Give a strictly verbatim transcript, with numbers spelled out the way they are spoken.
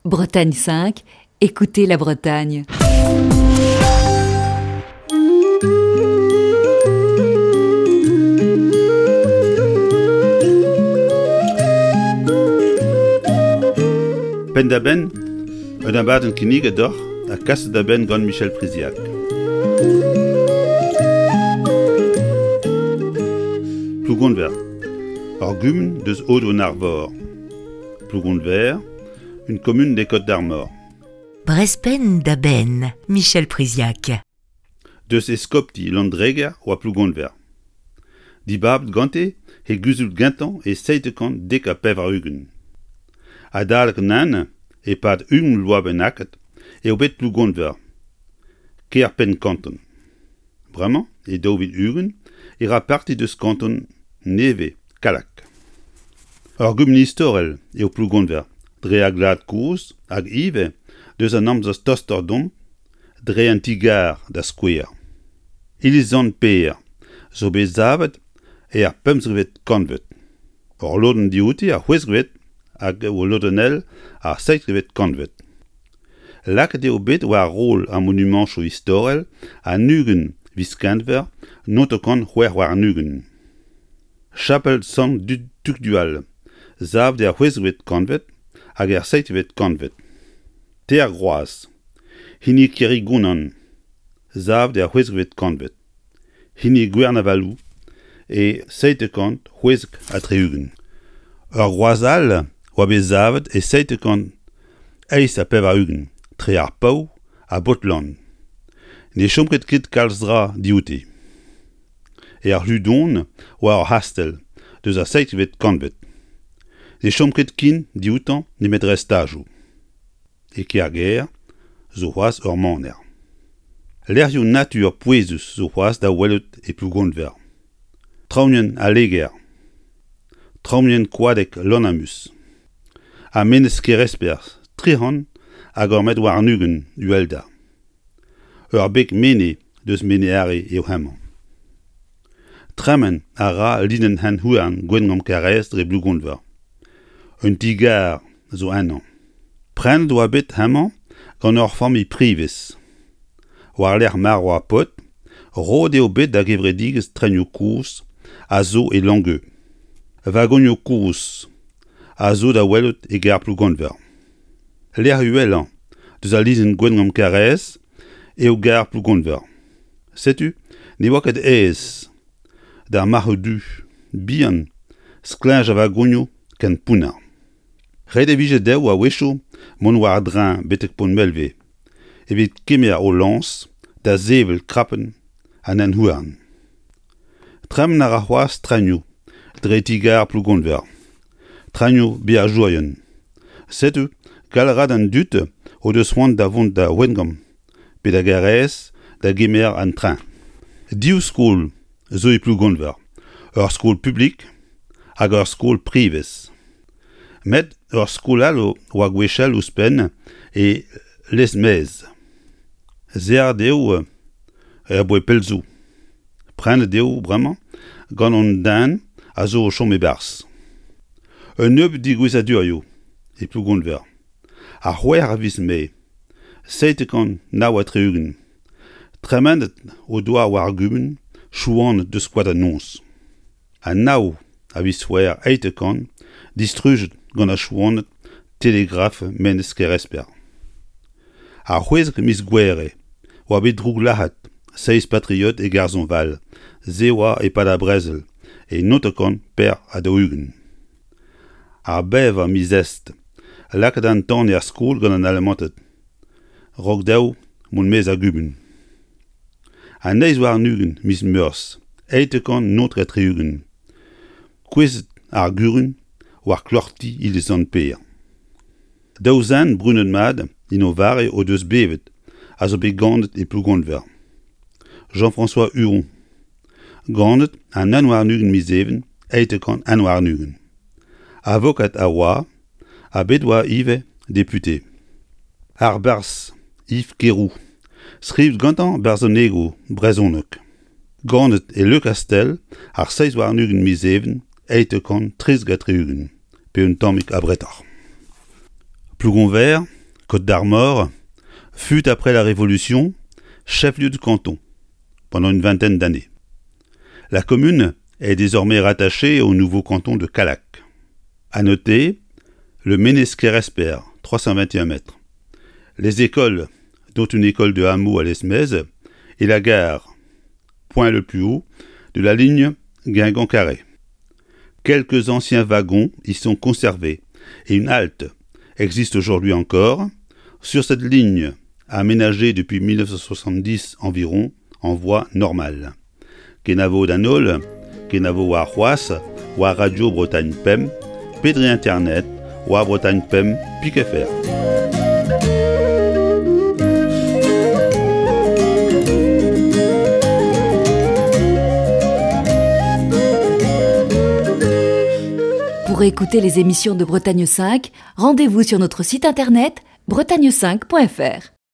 Bretagne cinq, écoutez la Bretagne. Pen da ben, un abad un kinig d'or, a kasse da ben gant Michel Priziac. Plougont ver. Or gumen deus Aude au Narvor. Plougont ver, une commune des Côtes d'Armor. Brespen da ben, Michel Priziac. Deus eskopti landreger oa plougont ver. Di bab gante he guzult gintan e seitekant dek a pev ar ugen. A dalk nan e pad un loa ben aket e obet plougont ver. Ker pen kanton. Vraiment, e daovid ugen e ra parti deus kanton neve kalak. Or gumen istorel e o plougont ver. Dre a glad kouz hag ive deus an amzos toster dom dre an tigar da skouer. Ilizan per zo bet zavet e ar pemzrevet kanvet. Or loden diouti ar hwezrevet hag o lodenel ar seitrevet kanvet. Laket eo bet war rol an monument cho istorel a nugen viskantver notokan c'hwer war nugen. Chapel san du tukdual zav de ar hwezrevet kanvet hag ar seitrevet kanvet. Te ar groaz. Hini keri gounan zav de ar hwezrevet kanvet. Hini gwernavalou e seitekant hwezk a treugen. Ur groazal oa bet zavet e seitekant eis a pev a ugen, tre ar pau a botland. Ne chomket kit kalzdra dioute. E ar ludon oa ar hastel, deus a seitrevet kanvet. Ne chomket kin dioutan ne met restajou. E ke ar ger, zo c'hoaz ur maner. Lerioù natur pouezus zo c'hoaz da welet e plougont ver. Traounien a leger. Traounien koadek lonamus. A menez kerespers, trihan hag ur met war nugen uelda. Ur bek mene deus mene are eo hemañ. Tremen a ra linen hen houarn gwengam karez dre plougont ver. Un tigar zo an an. Pren doa bet hemañ gant ur familh privez. War l'er mar oa pot, rod eo bet da gevredigez trenio kouz a zo e langeu. Vagonio kouz a zo da welet e gar plougont ver. L'er uelan deus a lizen gwengam karez eo gar plougont ver. Setu, ne oa ket ez da marhe du, bihan, sklinj a vagonio ken pouna. Red e vije deu a wecho mon war drin betek pon melve, e bet kemer o lans da zevel krappen an en houarn. Trem nar a c'hoaz tranio, dre tigar plougont ver. Tranio be a joyen. Setu, galrad an dut o deus c'hoant da vont da wengam, pe da garez da gemer an train. Diou skol zo e plougont ver. Ur skol publik hag ur skol privez. Met ur skolal oa gwechel ouzpen e les mez. Zer deo er boe pelzo. Pren deo bremañ gant an dan a zo o chom e bars. Un neub di gwezadur yo e plougont ver. A c'hwer a viz me. Seitekant naou a treugen. Tremendet o doa war gumen chouan deus skoad a nons. A naou a viz c'hwer eitekant distrujet gant a chouanet telegraf menez keresper. A c'hwezek mis gwere, oa bet droug lahat, seiz patriot e garzon val, zewa e pad a brezel, e notokan per a da ugen. Ar bev a mis est, laket an tan e ar skol gant an alemantet. Rok daou, moun mez a gumen. A neiz war nugen mis meurs, eitekant notre etre ugen. Kwezet ar gurun, war klorti ilizan per. Daouzan brunet mad, ino vare o deus bevet, a zo bet gandet e plougont ver. Jean-François Huron. Gandet an anwar nugen mis even, eitekant anwar nugen. Avokat a oa, a bet oa ive deputé. Ar bars, Yves Kerou. Skrivet gantan barzonego, brezonok. Gandet e le kastel, ar seiz war nugen mis even, eitekant trez gatre ugen, pe un tammik a bretar. Plougonvert, Côte d'Armor, fut après la Révolution chef-lieu de canton pendant une vingtaine d'années. La commune est désormais rattachée au nouveau canton de Callac. À noter, le Ménesquer-Esper, trois cent vingt et un mètres. Les écoles, dont une école de hameau à l'Esmez, et la gare, point le plus haut, de la ligne Guingamp-Carhaix. Quelques anciens wagons y sont conservés et une halte existe aujourd'hui encore sur cette ligne aménagée depuis mille neuf cent soixante-dix environ en voie normale. Kenavo d'Anol, Kenavo à Roas, ou à Radio Bretagne P E M, Pédri Internet, ou à Bretagne P E M, Pique F R. Pour écouter les émissions de Bretagne cinq, rendez-vous sur notre site internet bretagne cinq point f r.